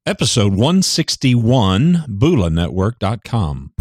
Episode 161, BulaNetwork.com.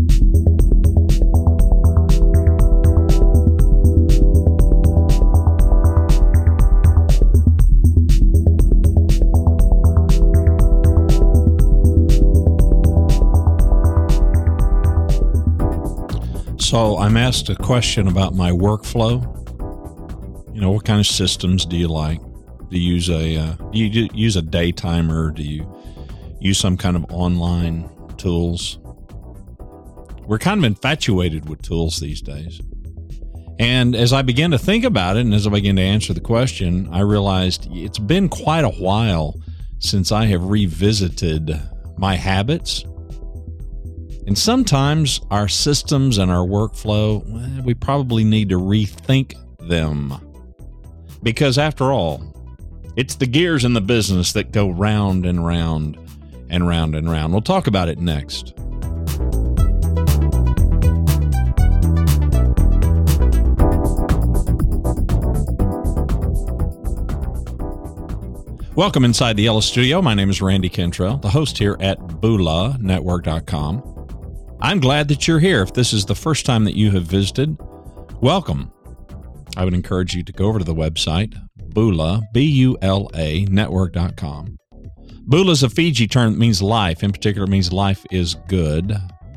So I'm asked a question about my workflow. What kind of systems do you like? Do you use a day timer? Do you use some kind of online tools? We're kind of infatuated with tools these days. And as I began to think about it, and as I began to answer the question, I realized it's been quite a while since I have revisited my habits. And sometimes our systems and our workflow, we probably need to rethink them. Because after all, it's the gears in the business that go round and round and round and round. We'll talk about it next. Welcome inside the Yellow Studio. My name is Randy Cantrell, the host here at BulaNetwork.com. I'm glad that you're here. If this is the first time that you have visited, welcome. I would encourage you to go over to the website, Bula, B-U-L-A, network.com. Bula is a Fiji term that means life. In particular, it means life is good.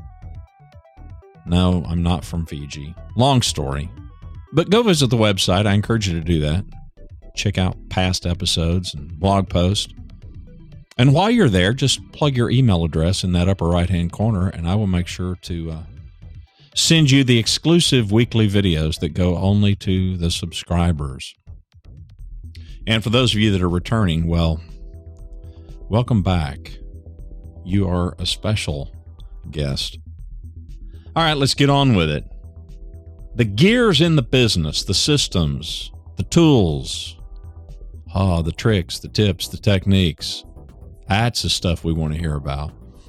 No, I'm not from Fiji. Long story. But go visit the website. I encourage you to do that. Check out past episodes and blog posts. And while you're there, just plug your email address in that upper right-hand corner, and I will make sure to send you the exclusive weekly videos that go only to the subscribers. And for those of you that are returning, well, welcome back. You are a special guest. All right, let's get on with it. The gears in the business, the systems, the tools, the tricks, the tips, the techniques. That's the stuff we want to hear about.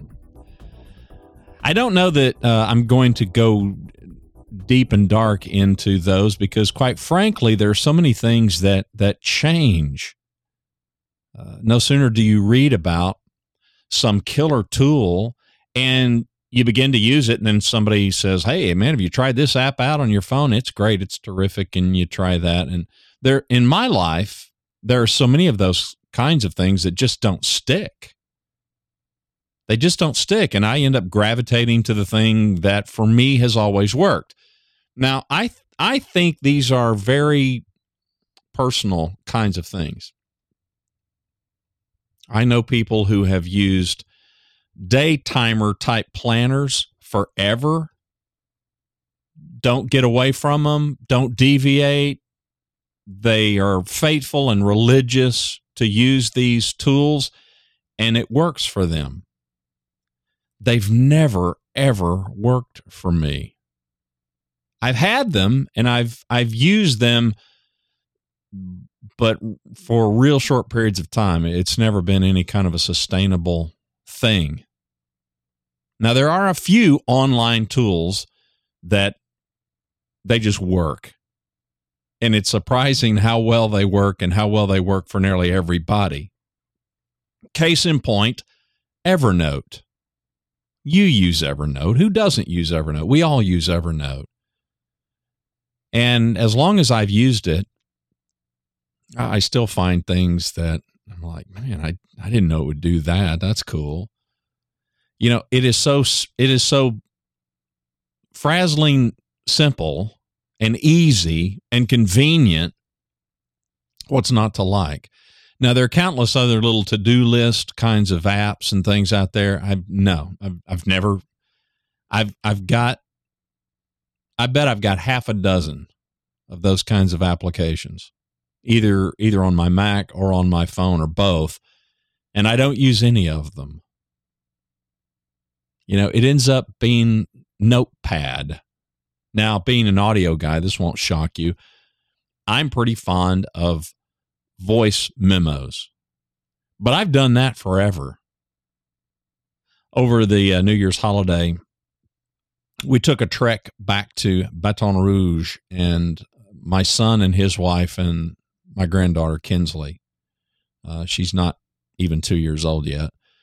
I don't know that I'm going to go deep and dark into those because, quite frankly, there are so many things that change. No sooner do you read about some killer tool and you begin to use it, and then somebody says, "Hey, man, have you tried this app out on your phone? It's great. It's terrific." And you try that. And in my life, there are so many of those kinds of things that just don't stick. They just don't stick, and I end up gravitating to the thing that, for me, has always worked. Now, I think these are very personal kinds of things. I know people who have used day timer type planners forever, don't get away from them, don't deviate. They are faithful and religious to use these tools, and it works for them. They've never, ever worked for me. I've had them and I've used them, but for real short periods of time. It's never been any kind of a sustainable thing. Now, there are a few online tools that they just work. And it's surprising how well they work and how well they work for nearly everybody. Case in point, Evernote. You use Evernote. Who doesn't use Evernote? We all use Evernote. And as long as I've used it, I still find things that I'm like, man, I didn't know it would do that. That's cool. It is so frazzling simple and easy and convenient. What's not to like? Now, there are countless other little to-do list kinds of apps and things out there. I bet I've got half a dozen of those kinds of applications, either on my Mac or on my phone or both, and I don't use any of them. It ends up being Notepad. Now, being an audio guy, this won't shock you. I'm pretty fond of voice memos, but I've done that forever. Over the New Year's holiday, we took a trek back to Baton Rouge, and my son and his wife and my granddaughter, Kinsley, she's not even 2 years old yet,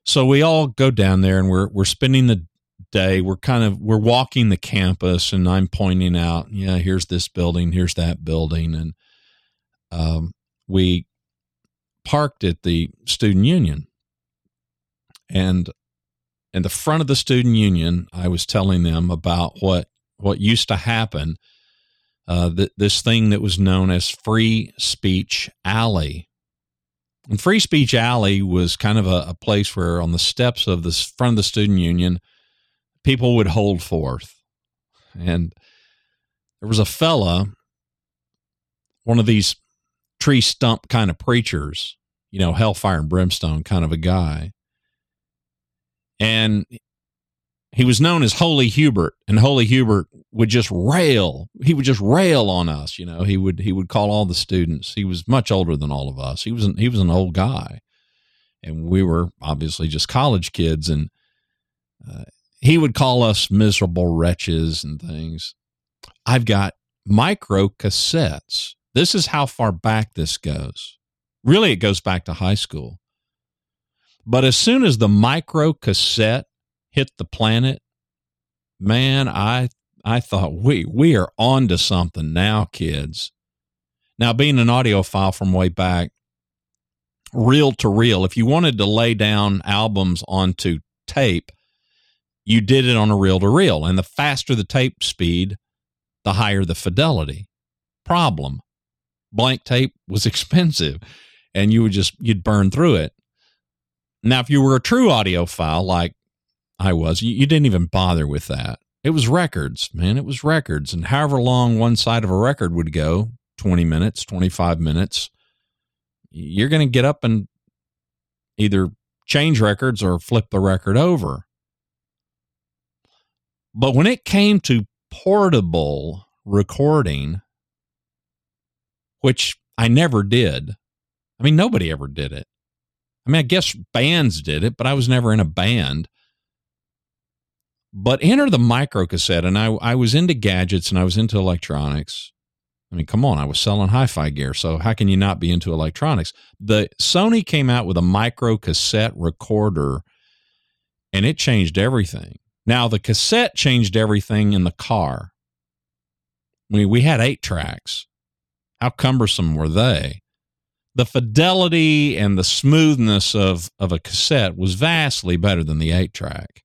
So we all go down there and we're spending the day. We're walking the campus, and I'm pointing out, yeah, here's this building, here's that building. And we parked at the student union, and in the front of the student union, I was telling them about what used to happen. This thing that was known as Free Speech Alley. And Free Speech Alley was kind of a place where on the steps of the front of the student union, people would hold forth. And there was a fella, one of these tree stump kind of preachers, hellfire and brimstone kind of a guy. And he was known as Holy Hubert, and Holy Hubert would just rail. He would just rail on us. He would call all the students. He was much older than all of us. He was an old guy, and we were obviously just college kids. And he would call us miserable wretches and things. I've got micro cassettes. This is how far back this goes. Really, it goes back to high school. But as soon as the micro cassette hit the planet, man, I thought we are on to something now, kids. Now, being an audiophile from way back, reel to reel, if you wanted to lay down albums onto tape, you did it on a reel to reel. And the faster the tape speed, the higher the fidelity. Problem: blank tape was expensive, and you'd burn through it. Now, if you were a true audiophile like I was, you didn't even bother with that. It was records, man. It was records. And however long one side of a record would go, 20 minutes, 25 minutes, you're going to get up and either change records or flip the record over. But when it came to portable recording, which I never did, I mean, nobody ever did it. I mean, I guess bands did it, but I was never in a band. But enter the microcassette, and I was into gadgets and I was into electronics. I mean, come on, I was selling hi-fi gear, so how can you not be into electronics? The Sony came out with a microcassette recorder, and it changed everything. Now, the cassette changed everything in the car. I mean, we had 8 tracks. How cumbersome were they? The fidelity and the smoothness of a cassette was vastly better than the 8-track.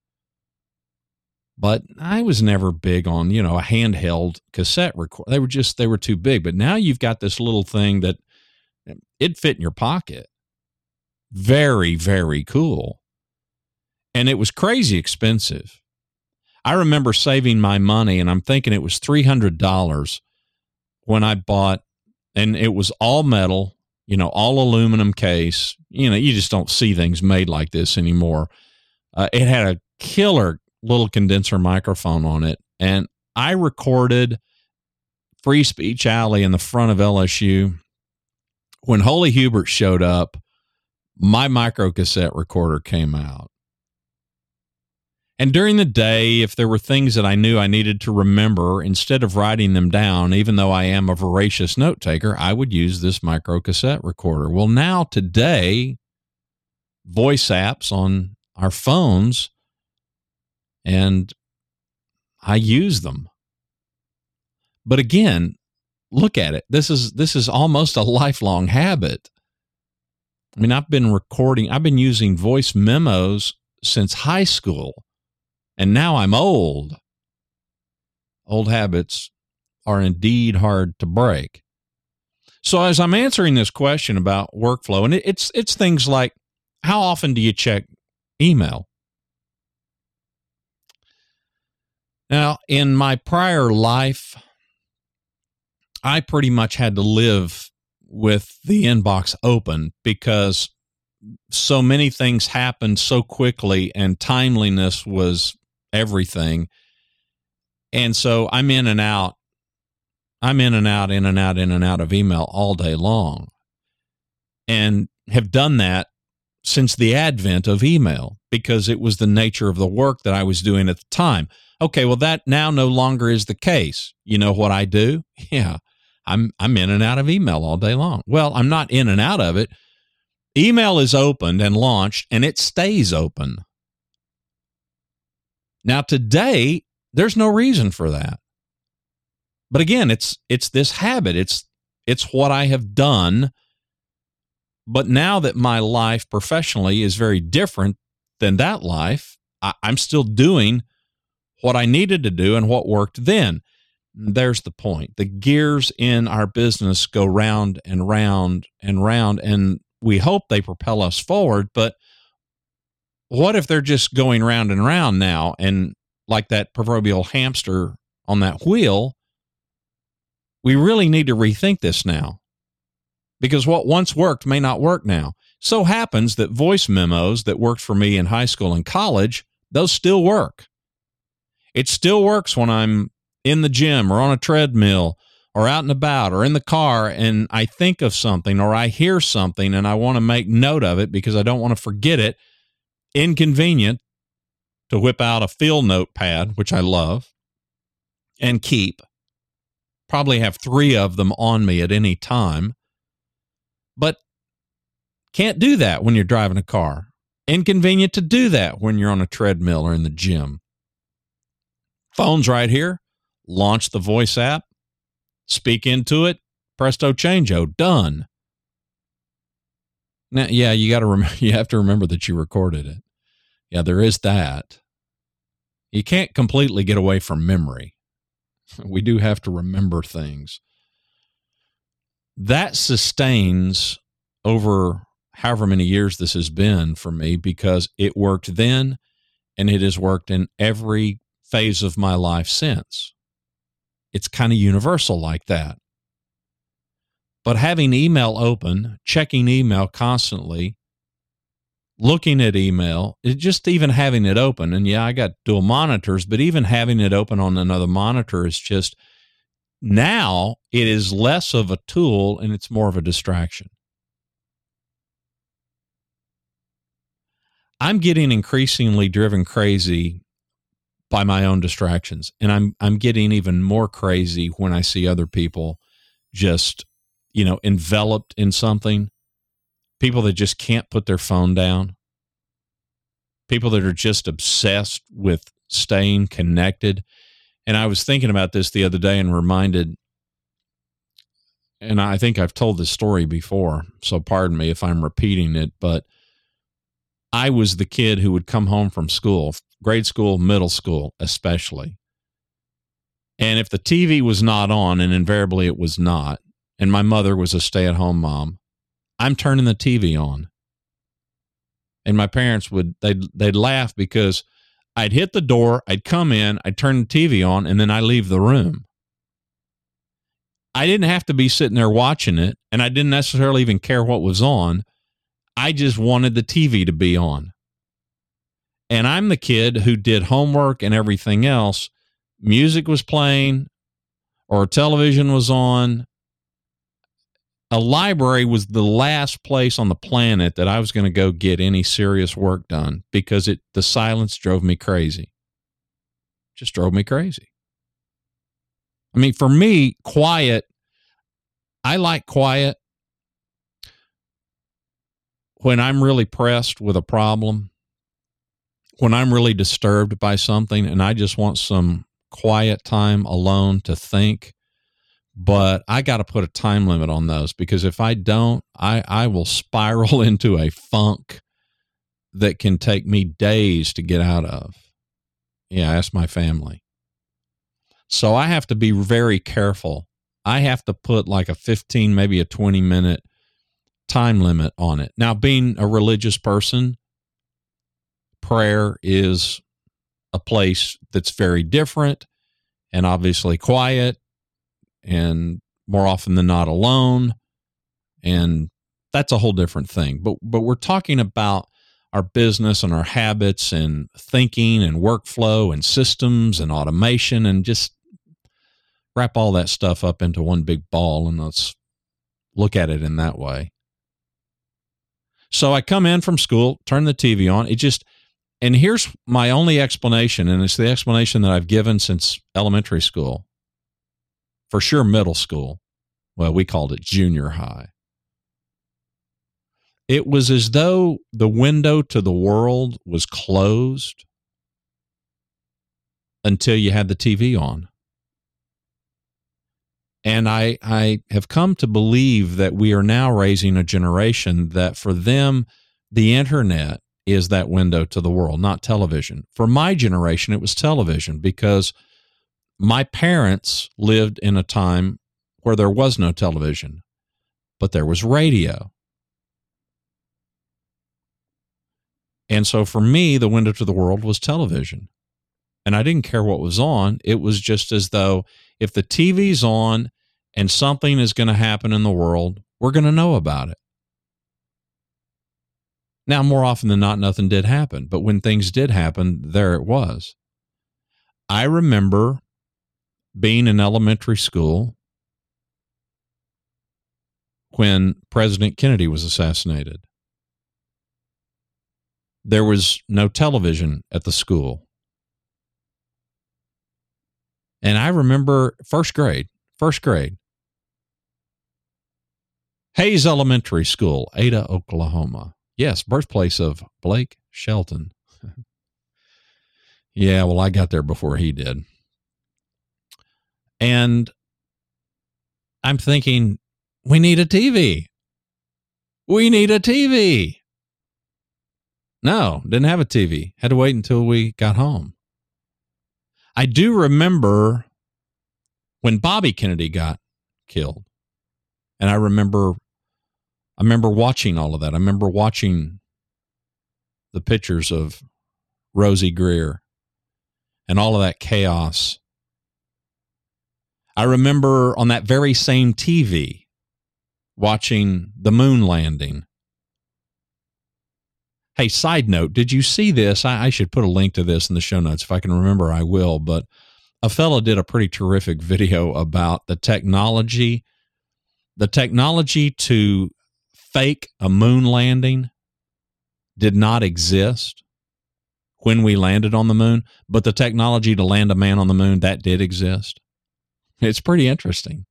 But I was never big on, a handheld cassette recorder. They were too big. But now you've got this little thing that it'd fit in your pocket. Very, very cool. And it was crazy expensive. I remember saving my money, and I'm thinking it was $300 when I bought, and it was all metal, all aluminum case. You just don't see things made like this anymore. It had a killer little condenser microphone on it, and I recorded Free Speech Alley in the front of LSU. When Holy Hubert showed up, my microcassette recorder came out. And during the day, if there were things that I knew I needed to remember, instead of writing them down, even though I am a voracious note taker, I would use this microcassette recorder. Well, now today, voice apps on our phones, and I use them. But again, look at it. This is almost a lifelong habit. I mean, I've been using voice memos since high school. And now I'm old. Old habits are indeed hard to break. So as I'm answering this question about workflow, and it's things like, how often do you check email? Now, in my prior life, I pretty much had to live with the inbox open because so many things happened so quickly, and timeliness was everything. And so I'm in and out of email all day long, and have done that since the advent of email because it was the nature of the work that I was doing at the time. Okay, well, that now no longer is the case. You know what I do? Yeah, I'm in and out of email all day long. Well, I'm not in and out of it, Email is opened and launched, and it stays open. Now, today, there's no reason for that. But again, it's this habit. It's what I have done. But now that my life professionally is very different than that life, I'm still doing what I needed to do and what worked then. There's the point. The gears in our business go round and round and round, and we hope they propel us forward. But what if they're just going round and round now, and like that proverbial hamster on that wheel? We really need to rethink this now, because what once worked may not work now. So happens that voice memos that worked for me in high school and college, those still work. It still works when I'm in the gym or on a treadmill or out and about or in the car and I think of something or I hear something and I want to make note of it because I don't want to forget it. Inconvenient to whip out a field notepad, which I love, and keep. Probably have 3 of them on me at any time. But can't do that when you're driving a car. Inconvenient to do that when you're on a treadmill or in the gym. Phone's right here. Launch the voice app. Speak into it. Presto changeo. Done. Now, yeah, you have to remember that you recorded it. Yeah, there is that. You can't completely get away from memory. We do have to remember things. That sustains over however many years this has been for me, because it worked then and it has worked in every phase of my life since. It's kind of universal like that. But having email open, checking email constantly, looking at email, just even having it open, and yeah, I got dual monitors, but even having it open on another monitor is just, now it is less of a tool and it's more of a distraction. I'm getting increasingly driven crazy by my own distractions, and I'm getting even more crazy when I see other people just, enveloped in something. People that just can't put their phone down. People that are just obsessed with staying connected. And I was thinking about this the other day and reminded, and I think I've told this story before, so pardon me if I'm repeating it, but I was the kid who would come home from school, grade school, middle school especially. And if the TV was not on, and invariably it was not, and my mother was a stay-at-home mom, I'm turning the TV on. And my parents they'd laugh because I'd hit the door, I'd come in, I'd turn the TV on, and then I leave the room. I didn't have to be sitting there watching it, and I didn't necessarily even care what was on. I just wanted the TV to be on. And I'm the kid who did homework and everything else. Music was playing or television was on. A library was the last place on the planet that I was going to go get any serious work done, because the silence drove me crazy. Just drove me crazy. I mean, for me, quiet, I like quiet when I'm really pressed with a problem, when I'm really disturbed by something and I just want some quiet time alone to think. But I got to put a time limit on those, because if I don't, I will spiral into a funk that can take me days to get out of. Yeah, ask my family. So I have to be very careful. I have to put like a 15, maybe a 20-minute time limit on it. Now, being a religious person, prayer is a place that's very different and obviously quiet, and more often than not alone. And that's a whole different thing. But we're talking about our business and our habits and thinking and workflow and systems and automation, and just wrap all that stuff up into one big ball, and let's look at it in that way. So I come in from school, turn the TV on. And here's my only explanation, and it's the explanation that I've given since elementary school. For sure, middle school. Well, we called it junior high. It was as though the window to the world was closed until you had the TV on. And I have come to believe that we are now raising a generation that for them, the internet is that window to the world, not television. For my generation, it was television because my parents lived in a time where there was no television, but there was radio. And so for me, the window to the world was television. And I didn't care what was on. It was just as though if the TV's on and something is going to happen in the world, we're going to know about it. Now, more often than not, nothing did happen. But when things did happen, there it was. I remember being in elementary school when President Kennedy was assassinated. There was no television at the school. And I remember first grade, Hayes Elementary School, Ada, Oklahoma. Yes, birthplace of Blake Shelton. Yeah, well, I got there before he did. And I'm thinking, we need a TV. We need a TV. No, didn't have a TV. Had to wait until we got home. I do remember when Bobby Kennedy got killed. And I remember watching all of that. I remember watching the pictures of Rosie Greer and all of that chaos. I remember on that very same TV watching the moon landing. Hey, side note, did you see this? I should put a link to this in the show notes. If I can remember, I will. But a fellow did a pretty terrific video about the technology to fake a moon landing did not exist when we landed on the moon, but the technology to land a man on the moon, that did exist. It's pretty interesting.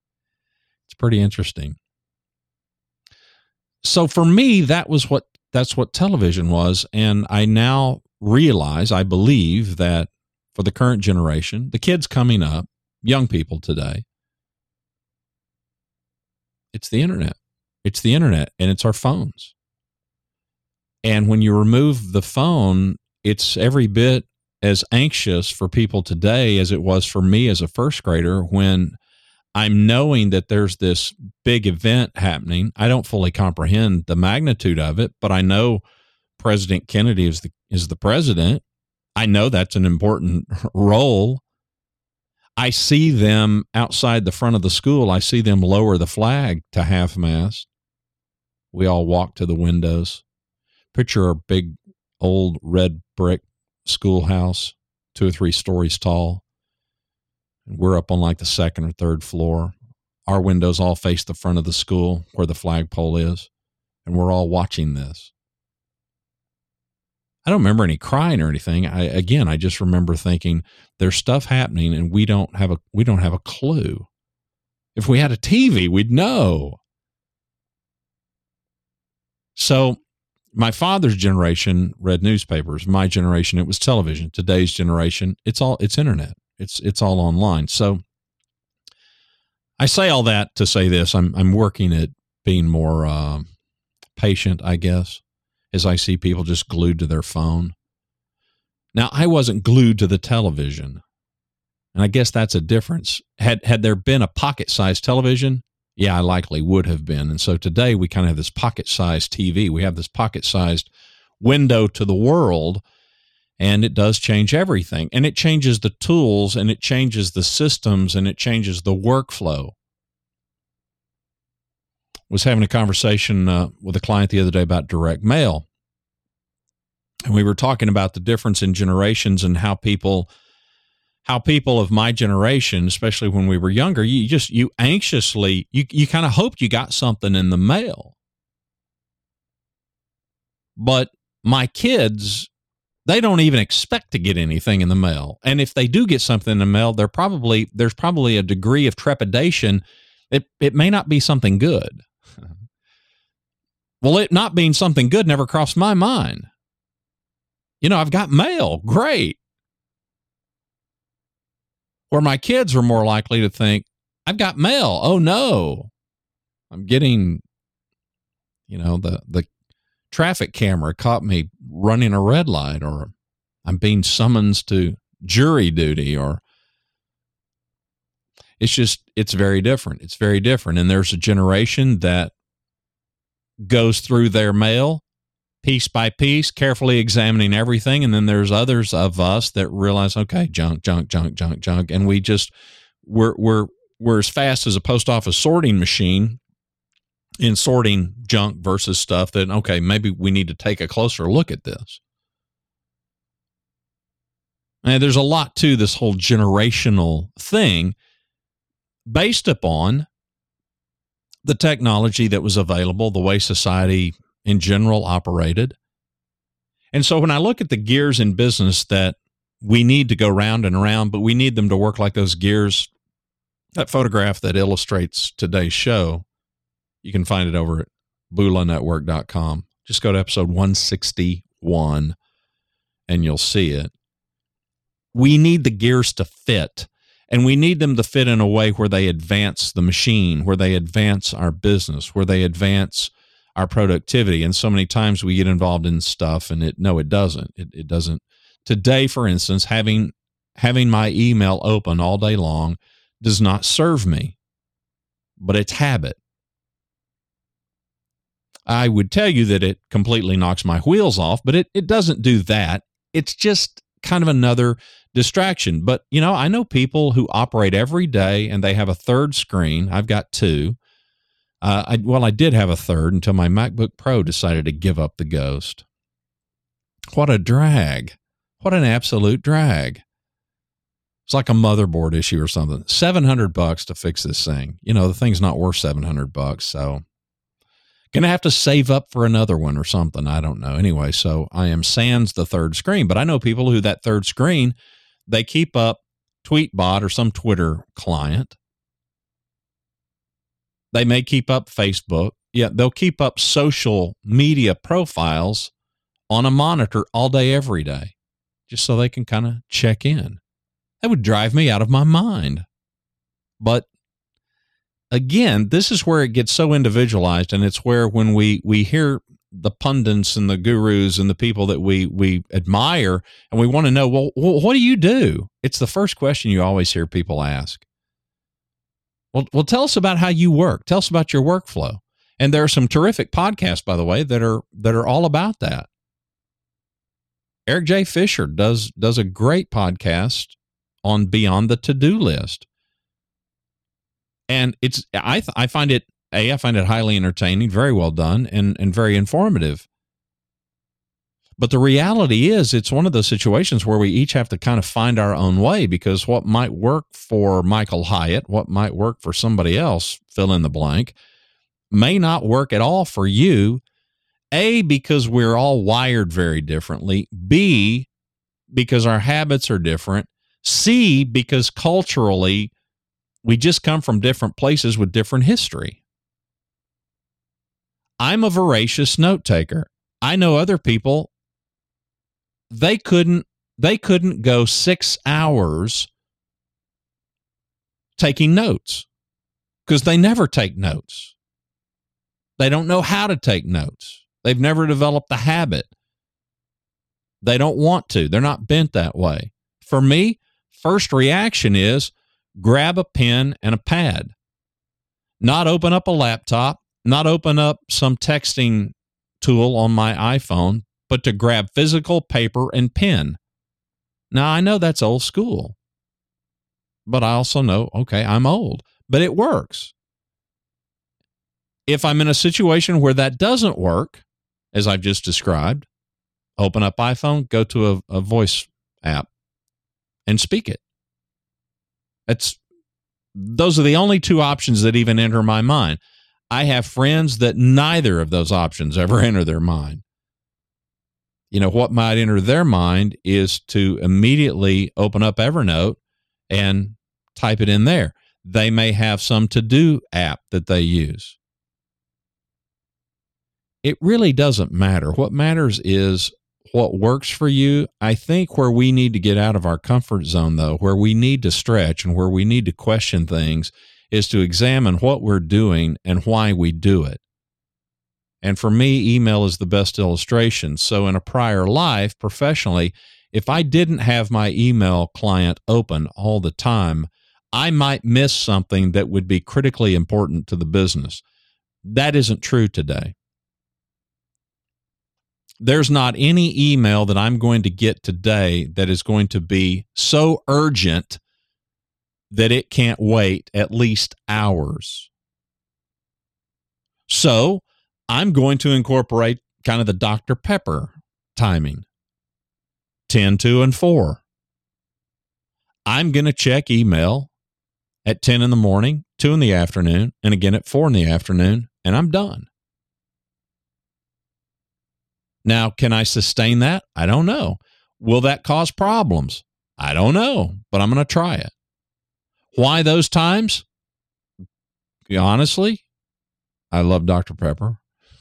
So for me, that's what television was. And I now realize, I believe that for the current generation, the kids coming up, young people today, it's the internet. It's the internet and it's our phones. And when you remove the phone, it's every bit as anxious for people today as it was for me as a first grader when I'm knowing that there's this big event happening. I don't fully comprehend the magnitude of it, but I know President Kennedy is the president. I know that's an important role. I see them outside the front of the school. I see them lower the flag to half mast. We all walk to the windows. Picture a big old red brick schoolhouse, 2 or 3 stories tall. We're up on like the second or third floor. Our windows all face the front of the school where the flagpole is, and we're all watching this. I don't remember any crying or anything. I just remember thinking there's stuff happening and we don't have a clue. If we had a TV, we'd know. So my father's generation read newspapers. My generation, it was television. Today's generation, it's internet. It's all online. So I say all that to say this. I'm working at being more patient, I guess, as I see people just glued to their phone. Now, I wasn't glued to the television, and I guess that's a difference. Had there been a pocket-sized television, yeah, I likely would have been. And so today we kind of have this pocket-sized TV. We have this pocket-sized window to the world, and it does change everything. And it changes the tools, and it changes the systems, and it changes the workflow. Was having a conversation with a client the other day about direct mail. And we were talking about the difference in generations and how people of my generation, especially when we were younger, you anxiously, you kind of hoped you got something in the mail. But my kids, they don't even expect to get anything in the mail. And if they do get something in the mail, there's probably a degree of trepidation. It may not be something good. Well, it not being something good never crossed my mind. I've got mail. Great. Where my kids are more likely to think, I've got mail. Oh, no. I'm getting, the traffic camera caught me running a red light, or I'm being summoned to jury duty, or it's very different. It's very different. And there's a generation that goes through their mail piece by piece, carefully examining everything. And then there's others of us that realize, okay, junk. And we're as fast as a post office sorting machine in sorting junk versus stuff that, okay, maybe we need to take a closer look at this. And there's a lot to this whole generational thing based upon the technology that was available, the way society in general operated. And so when I look at the gears in business that we need to go round and around, but we need them to work like those gears, that photograph that illustrates today's show, you can find it over at BulaNetwork.com. Just go to episode 161 and you'll see it. We need the gears to fit, and we need them to fit in a way where they advance the machine, where they advance our business, where they advance our productivity. And so many times we get involved in stuff and it doesn't. It doesn't. Today, for instance, having my email open all day long does not serve me, but it's habit. I would tell you that it completely knocks my wheels off, but it doesn't do that. It's just kind of another distraction. But, I know people who operate every day and they have a third screen. I've got two. I did have a third until my MacBook Pro decided to give up the ghost. What a drag. What an absolute drag. It's like a motherboard issue or something. $700 to fix this thing. The thing's not worth $700. So going to have to save up for another one or something. I don't know. Anyway, so I am sans the third screen, but I know people who that third screen, they keep up Tweetbot or some Twitter client. They may keep up Facebook. Yeah, they'll keep up social media profiles on a monitor all day, every day, just so they can kind of check in. That would drive me out of my mind. But again, this is where it gets so individualized, and it's where when we hear the pundits and the gurus and the people that we admire, and we want to know, well, what do you do? It's the first question you always hear people ask. Well, tell us about how you work. Tell us about your workflow. And there are some terrific podcasts, by the way, that are all about that. Eric J. Fisher does a great podcast on Beyond the To-Do List. And I find it highly entertaining, very well done, and very informative. But the reality is, it's one of those situations where we each have to kind of find our own way, because what might work for Michael Hyatt, what might work for somebody else, fill in the blank, may not work at all for you. A, because we're all wired very differently. B, because our habits are different. C, because culturally, we just come from different places with different history. I'm a voracious note taker. I know other people, they couldn't go 6 hours taking notes because they never take notes. They don't know how to take notes. They've never developed the habit. They don't want to. They're not bent that way. For me, first reaction is grab a pen and a pad. Not open up a laptop, not open up some texting tool on my iPhone, but to grab physical paper and pen. Now, I know that's old school, but I also know, okay, I'm old, but it works. If I'm in a situation where that doesn't work, as I've just described, open up iPhone, go to a voice app and speak it. Those are the only two options that even enter my mind. I have friends that neither of those options ever enter their mind. What might enter their mind is to immediately open up Evernote and type it in there. They may have some to-do app that they use. It really doesn't matter. What matters is what works for you. I think where we need to get out of our comfort zone, though, where we need to stretch and where we need to question things, is to examine what we're doing and why we do it. And for me, email is the best illustration. So in a prior life, professionally, if I didn't have my email client open all the time, I might miss something that would be critically important to the business. That isn't true today. There's not any email that I'm going to get today that is going to be so urgent that it can't wait at least hours. So I'm going to incorporate kind of the Dr. Pepper timing, 10, 2, and 4. I'm going to check email at 10 in the morning, 2 in the afternoon, and again at 4 in the afternoon, and I'm done. Now, can I sustain that? I don't know. Will that cause problems? I don't know, but I'm going to try it. Why those times? Honestly, I love Dr. Pepper.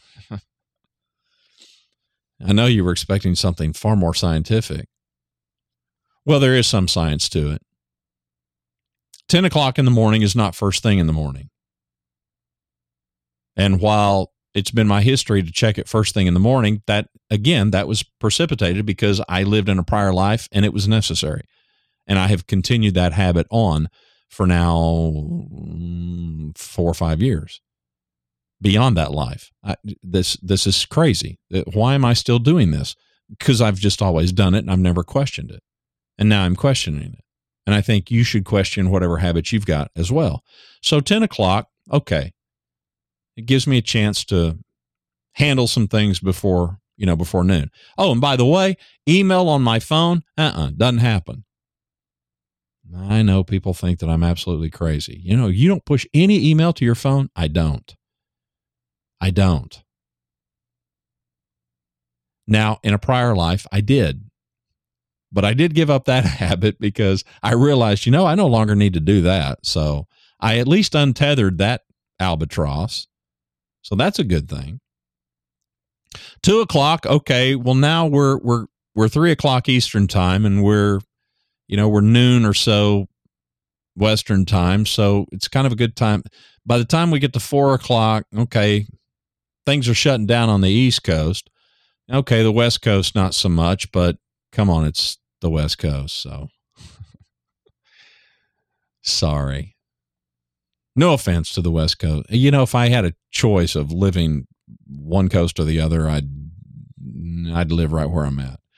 I know you were expecting something far more scientific. Well, there is some science to it. 10 o'clock in the morning is not first thing in the morning. And while it's been my history to check it first thing in the morning, that was precipitated because I lived in a prior life and it was necessary. And I have continued that habit on for now 4 or 5 years. Beyond that life, this is crazy. Why am I still doing this? Because I've just always done it and I've never questioned it. And now I'm questioning it. And I think you should question whatever habits you've got as well. So 10 o'clock, okay. It gives me a chance to handle some things before noon. Oh, and by the way, email on my phone, doesn't happen. I know people think that I'm absolutely crazy. You don't push any email to your phone. I don't. Now, in a prior life, I did. But I did give up that habit because I realized, I no longer need to do that. So I at least untethered that albatross. So that's a good thing. 2 o'clock. Okay. Well, now we're 3 o'clock Eastern time and we're noon or so Western time. So it's kind of a good time. By the time we get to 4 o'clock, okay, things are shutting down on the East Coast. Okay. The West Coast, not so much, but come on, it's the West Coast. So sorry. No offense to the West Coast. If I had a choice of living one coast or the other, I'd live right where I'm at.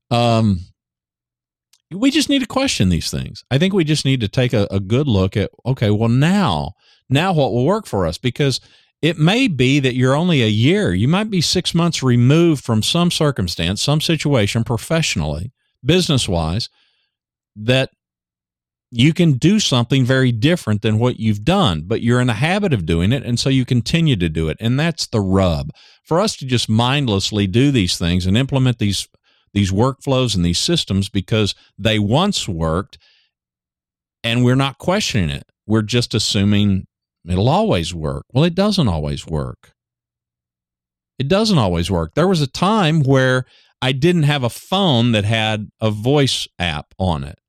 We just need to question these things. I think we just need to take a good look at, okay, well, now what will work for us? Because it may be that you're only a year. You might be 6 months removed from some circumstance, some situation professionally, business-wise, that you can do something very different than what you've done, but you're in the habit of doing it, and so you continue to do it. And that's the rub. For us to just mindlessly do these things and implement these workflows and these systems because they once worked, and we're not questioning it. We're just assuming it'll always work. Well, it doesn't always work. It doesn't always work. There was a time where I didn't have a phone that had a voice app on it.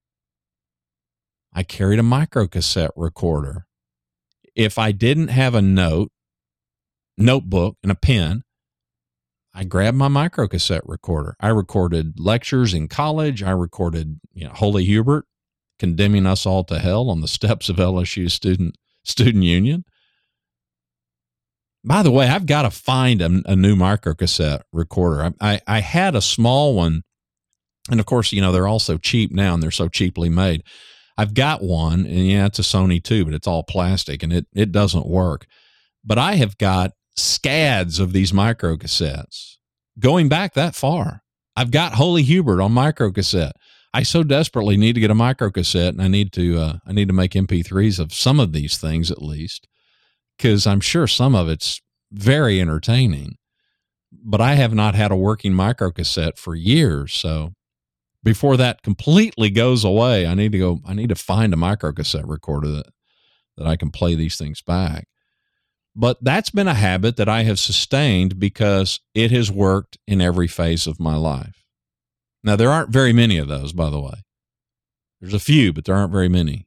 I carried a microcassette recorder. If I didn't have a notebook, and a pen, I grabbed my microcassette recorder. I recorded lectures in college. I recorded, Holy Hubert condemning us all to hell on the steps of LSU student union. By the way, I've got to find a new microcassette recorder. I had a small one, and of course, they're all so cheap now, and they're so cheaply made. I've got one, and it's a Sony too, but it's all plastic, and it doesn't work. But I have got scads of these microcassettes going back that far. I've got Holy Hubert on microcassette. I so desperately need to get a microcassette, and I need to make MP3s of some of these things at least, because I'm sure some of it's very entertaining. But I have not had a working microcassette for years, so before that completely goes away, I need to find a microcassette recorder that I can play these things back. But that's been a habit that I have sustained because it has worked in every phase of my life. Now, there aren't very many of those, by the way. There's a few, but there aren't very many.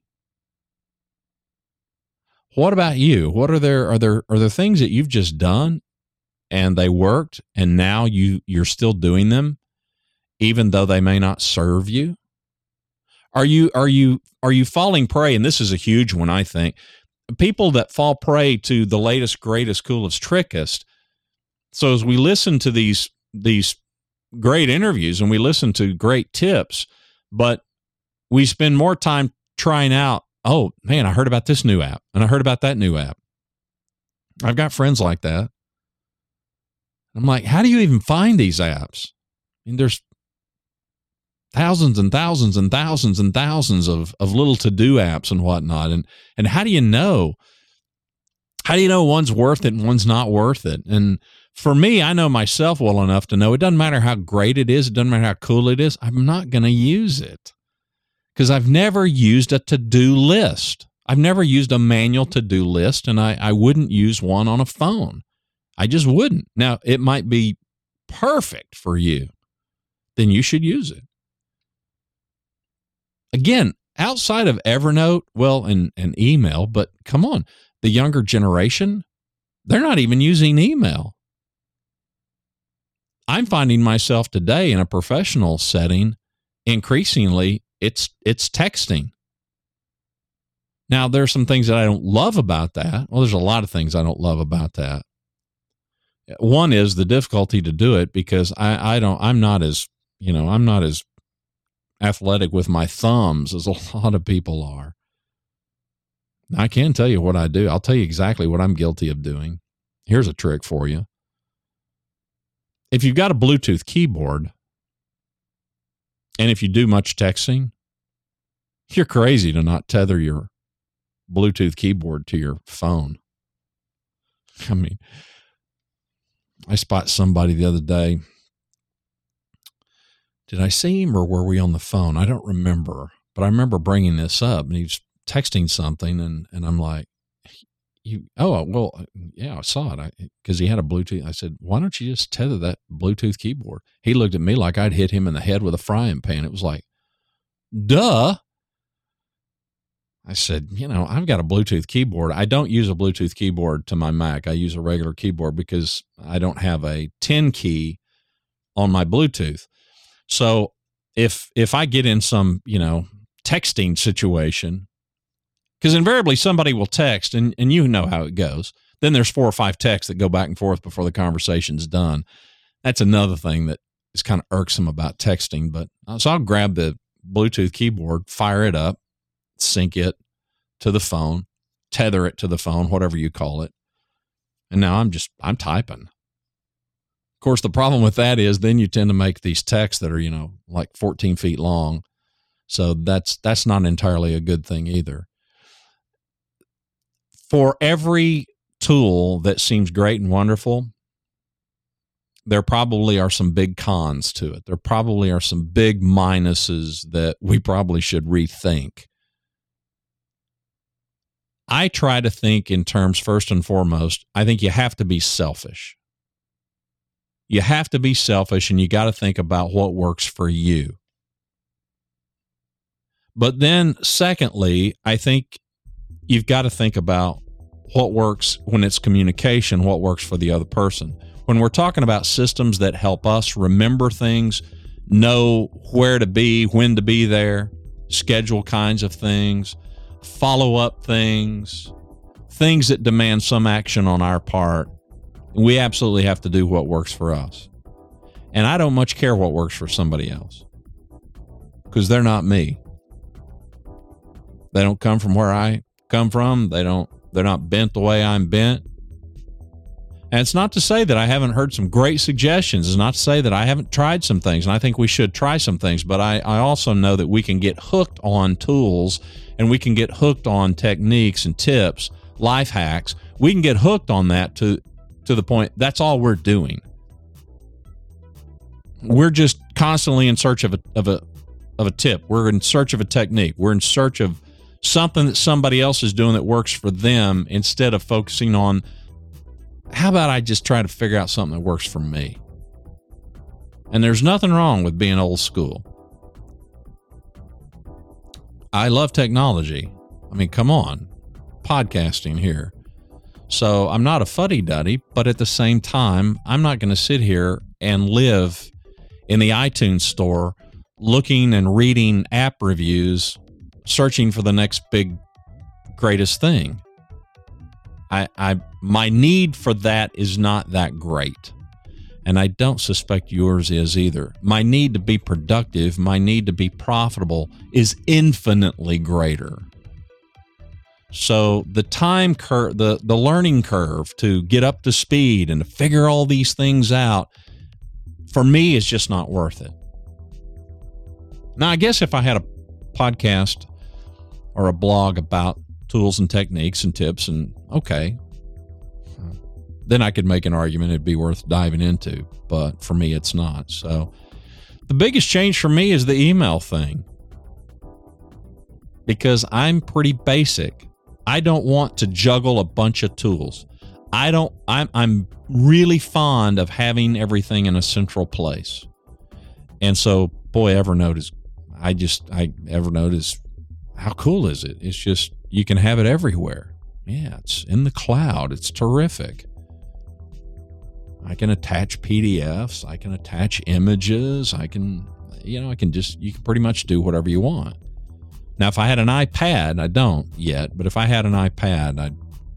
What about you? What are there things that you've just done and they worked and now you're still doing them even though they may not serve you? Are you falling prey, and this is a huge one, I think, people that fall prey to the latest, greatest, coolest, trickest. So as we listen to these great interviews and we listen to great tips, but we spend more time trying out, oh man, I heard about this new app and I heard about that new app. I've got friends like that. I'm like, how do you even find these apps? I mean, there's thousands and thousands and thousands and thousands of little to-do apps and whatnot. And how do you know? How do you know one's worth it and one's not worth it? And for me, I know myself well enough to know it doesn't matter how great it is. It doesn't matter how cool it is. I'm not going to use it because I've never used a to-do list. I've never used a manual to-do list, and I wouldn't use one on a phone. I just wouldn't. Now, it might be perfect for you. Then you should use it. Again, outside of Evernote, well, and email, but come on, the younger generation, they're not even using email. I'm finding myself today in a professional setting, increasingly, it's texting. Now, there's some things that I don't love about that. Well, there's a lot of things I don't love about that. One is the difficulty to do it because I'm not as athletic with my thumbs as a lot of people are. I can tell you what I do. I'll tell you exactly what I'm guilty of doing. Here's a trick for you. If you've got a Bluetooth keyboard, and if you do much texting, you're crazy to not tether your Bluetooth keyboard to your phone. I mean, I spot somebody the other day. Did I see him or were we on the phone? I don't remember, but I remember bringing this up and he was texting something and I'm like, I saw it because he had a Bluetooth. I said, why don't you just tether that Bluetooth keyboard? He looked at me like I'd hit him in the head with a frying pan. It was like, duh. I said, I've got a Bluetooth keyboard. I don't use a Bluetooth keyboard to my Mac. I use a regular keyboard because I don't have a 10 key on my Bluetooth. So if I get in some, texting situation, because invariably somebody will text and you know how it goes. Then there's 4 or 5 texts that go back and forth before the conversation's done. That's another thing that is kind of irksome about texting. But so I'll grab the Bluetooth keyboard, fire it up, sync it to the phone, tether it to the phone, whatever you call it. And now I'm typing. Of course, the problem with that is then you tend to make these texts that are, like 14 feet long. So that's not entirely a good thing either. For every tool that seems great and wonderful, there probably are some big cons to it. There probably are some big minuses that we probably should rethink. I try to think in terms, first and foremost, I think you have to be selfish. You have to be selfish and you got to think about what works for you. But then secondly, I think you've got to think about what works when it's communication, what works for the other person. When we're talking about systems that help us remember things, know where to be, when to be there, schedule kinds of things, follow up things that demand some action on our part, we absolutely have to do what works for us. And I don't much care what works for somebody else because they're not me. They don't come from where I come from. They're not bent the way I'm bent. And it's not to say that I haven't heard some great suggestions. It's not to say that I haven't tried some things, and I think we should try some things. But I also know that we can get hooked on tools, and we can get hooked on techniques and tips, life hacks. We can get hooked on that to the point that's all we're doing. We're just constantly in search of a tip. We're in search of a technique. We're in search of something that somebody else is doing that works for them instead of focusing on how about I just try to figure out something that works for me? And there's nothing wrong with being old school. I love technology. I mean, come on, podcasting here. So I'm not a fuddy-duddy, but at the same time, I'm not going to sit here and live in the iTunes store looking and reading app reviews, searching for the next big, greatest thing. My need for that is not that great. And I don't suspect yours is either. My need to be productive, my need to be profitable is infinitely greater. So the time curve, the learning curve to get up to speed and to figure all these things out, for me, is just not worth it. Now, I guess if I had a podcast or a blog about tools and techniques and tips, and okay, then I could make an argument it'd be worth diving into. But for me, it's not. So the biggest change for me is the email thing, because I'm pretty basic. I don't want to juggle a bunch of tools. I'm really fond of having everything in a central place. And so, boy, Evernote is, Evernote is, how cool is it? It's just, you can have it everywhere. Yeah, it's in the cloud. It's terrific. I can attach PDFs. I can attach images. you can pretty much do whatever you want. Now, if I had an iPad, I don't yet, but if I had an iPad,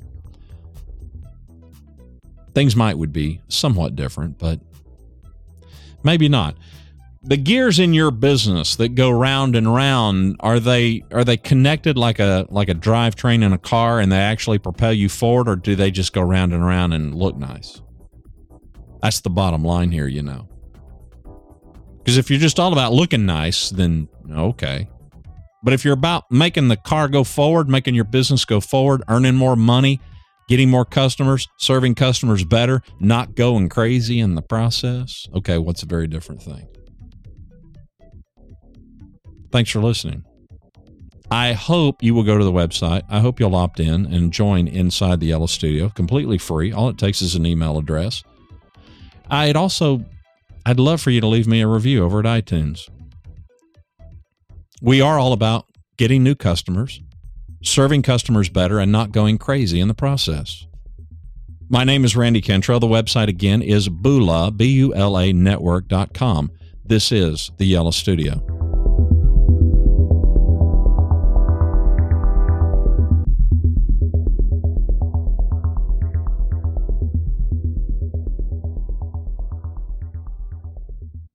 things would be somewhat different, but maybe not. The gears in your business that go round and round, are they connected like a drivetrain in a car, and they actually propel you forward, or do they just go round and round and look nice? That's the bottom line here, you know. Because if you're just all about looking nice, then okay. But if you're about making the car go forward, making your business go forward, earning more money, getting more customers, serving customers better, not going crazy in the process, okay, what's a very different thing? Thanks for listening. I hope you will go to the website. I hope you'll opt in and join Inside the Yellow Studio, completely free. All it takes is an email address. I'd love for you to leave me a review over at iTunes. We are all about getting new customers, serving customers better, and not going crazy in the process. My name is Randy Cantrell. The website again is Bula, BULA network.com. This is the Yellow Studio.